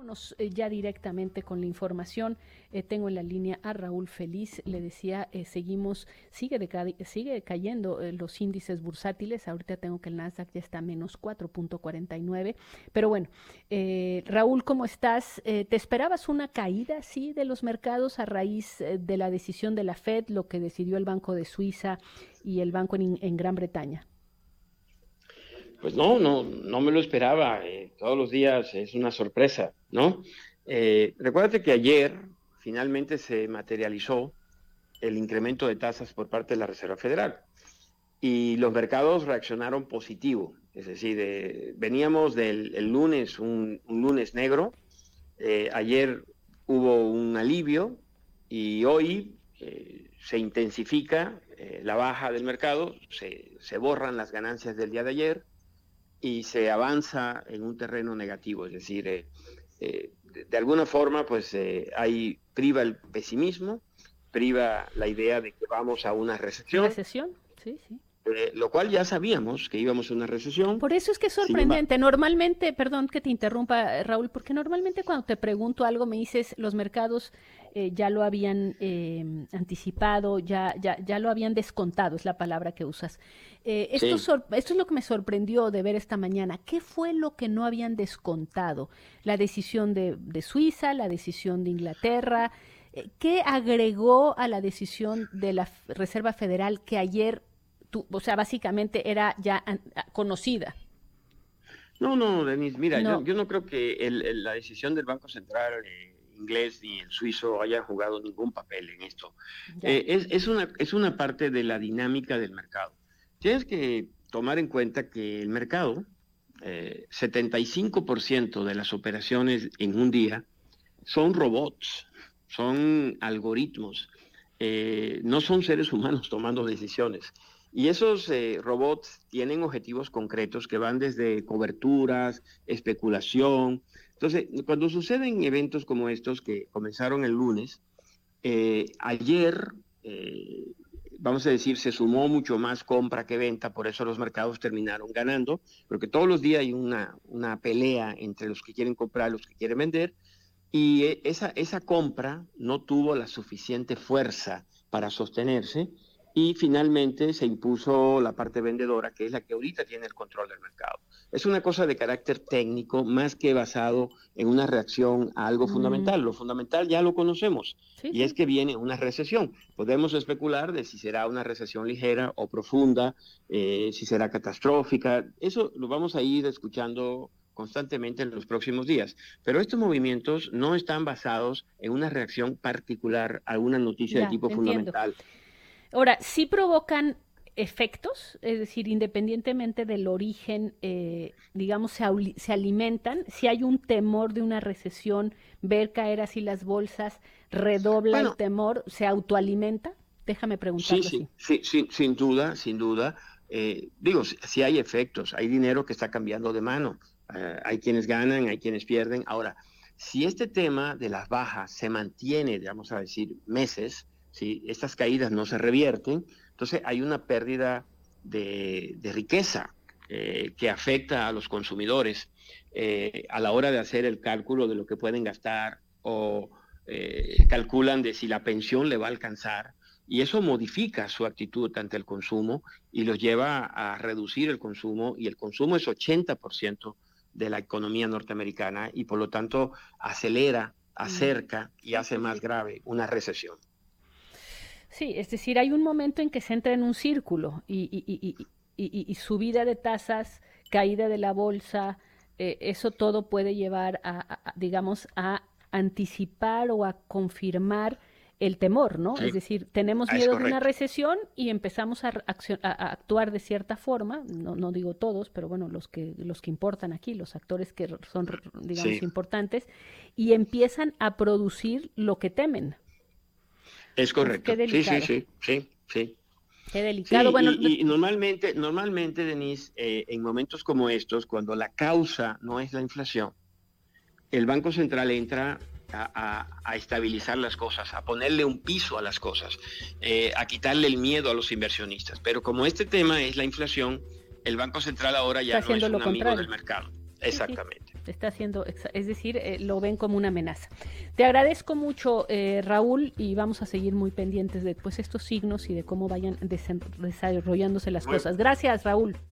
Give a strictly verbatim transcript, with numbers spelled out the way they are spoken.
Vámonos eh, ya directamente con la información. Eh, tengo en la línea a Raúl Feliz. Le decía, eh, seguimos, sigue, deca- sigue cayendo eh, los índices bursátiles. Ahorita tengo que el Nasdaq ya está a menos cuatro punto cuarenta y nueve. Pero bueno, eh, Raúl, ¿cómo estás? Eh, ¿te esperabas una caída, sí, de los mercados a raíz eh, de la decisión de la Fed, lo que decidió el Banco de Suiza y el Banco en, en Gran Bretaña? Pues no, no, no me lo esperaba. Eh, todos los días es una sorpresa, ¿no? Eh, recuérdate que ayer finalmente se materializó el incremento de tasas por parte de la Reserva Federal y los mercados reaccionaron positivo. Es decir, eh, veníamos del el lunes, un, un lunes negro. Eh, ayer hubo un alivio y hoy eh, se intensifica eh, la baja del mercado, se, se borran las ganancias del día de ayer y se avanza en un terreno negativo, es decir, eh, eh, de, de alguna forma pues eh, hay, priva el pesimismo, priva la idea de que vamos a una recesión, ¿Recesión? Sí, sí. eh, lo cual ya sabíamos que íbamos a una recesión. Por eso es que es Sin embargo, sorprendente. Normalmente, perdón que te interrumpa, Raúl, porque normalmente cuando te pregunto algo me dices los mercados eh, ya lo habían eh, anticipado, ya, ya, ya lo habían descontado, es la palabra que usas. Eh, esto, sí. sor- esto es lo que me sorprendió de ver esta mañana. ¿Qué fue lo que no habían descontado? La decisión de, de Suiza, la decisión de Inglaterra. Eh, ¿Qué agregó a la decisión de la F- Reserva Federal que ayer tú, o sea, básicamente era ya an- a- conocida? No, no, Denise, mira, yo, No, yo no creo que el, el- la decisión del Banco Central eh, inglés ni el suizo hayan jugado ningún papel en esto. ya. Eh, es, es una, es una parte de la dinámica del mercado. Tienes que tomar en cuenta que el mercado, eh, setenta y cinco por ciento de las operaciones en un día son robots, son algoritmos, eh, no son seres humanos tomando decisiones. Y esos eh, robots tienen objetivos concretos que van desde coberturas, especulación. Entonces, cuando suceden eventos como estos que comenzaron el lunes, eh, ayer, eh, vamos a decir, se sumó mucho más compra que venta, por eso los mercados terminaron ganando, porque todos los días hay una, una pelea entre los que quieren comprar y los que quieren vender, y eh, esa, esa compra no tuvo la suficiente fuerza para sostenerse y finalmente se impuso la parte vendedora, que es la que ahorita tiene el control del mercado. Es una cosa de carácter técnico más que basado en una reacción a algo Mm, fundamental. Lo fundamental ya lo conocemos sí, y es sí. que viene una recesión. Podemos especular de si será una recesión ligera o profunda, eh, si será catastrófica. Eso lo vamos a ir escuchando constantemente en los próximos días. Pero estos movimientos no están basados en una reacción particular a alguna noticia de Ya, tipo entiendo. fundamental. Ahora, sí provocan efectos, es decir, independientemente del origen, eh, digamos, se, auli- se alimentan. Si hay un temor de una recesión, ver caer así las bolsas, redobla el Bueno, temor, se autoalimenta. Déjame sí, preguntarlo así. sí, sí, sí, sin duda, sin duda. Eh, digo, sí, sí hay efectos, hay dinero que está cambiando de mano. Eh, hay quienes ganan, hay quienes pierden. Ahora, si este tema de las bajas se mantiene, vamos a decir, meses, si estas caídas no se revierten, entonces hay una pérdida de, de riqueza eh, que afecta a los consumidores eh, a la hora de hacer el cálculo de lo que pueden gastar o eh, calculan de si la pensión le va a alcanzar y eso modifica su actitud ante el consumo y los lleva a reducir el consumo y el consumo es ochenta por ciento de la economía norteamericana y por lo tanto acelera, Mm, acerca y sí, hace sí, más sí. grave una recesión. Sí, es decir, hay un momento en que se entra en un círculo y, y, y, y, y- y subida de tasas, caída de la bolsa, eh, eso todo puede llevar a, a- a, digamos, a anticipar o a confirmar el temor, ¿no? Es Sí, decir, tenemos es miedo de una correcto. recesión y empezamos a, accio- a- a actuar de cierta forma, no, no digo todos, pero bueno, los que, los que importan aquí, los actores que son, digamos, Sí, importantes, y empiezan a producir lo que temen. es Uf, qué correcto. Sí, sí, delicado. sí, sí, sí. Qué delicado. Sí, Bueno, y, y normalmente, normalmente, Denise, eh, en momentos como estos, cuando la causa no es la inflación, el Banco Central entra a, a, a estabilizar las cosas, a ponerle un piso a las cosas, eh, a quitarle el miedo a los inversionistas. Pero como este tema es la inflación, el Banco Central ahora está ya no haciendo es lo un amigo del contrario. mercado. Sí, sí. Exactamente. Está haciendo, es decir, eh, lo ven como una amenaza. Te agradezco mucho, eh, Raúl, y vamos a seguir muy pendientes de pues, estos signos y de cómo vayan desarrollándose las cosas. Gracias, Raúl.